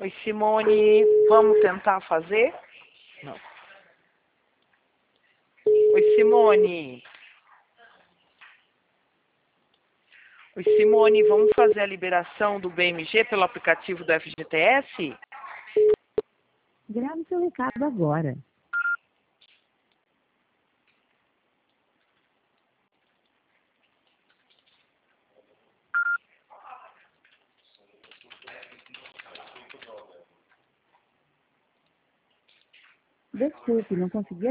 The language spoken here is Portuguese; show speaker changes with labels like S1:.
S1: Oi, Simone, vamos tentar fazer? Não. Oi, Simone. Oi, Simone, vamos fazer a liberação do BMG pelo aplicativo do FGTS?
S2: Grave seu recado agora. Desculpe, não consegui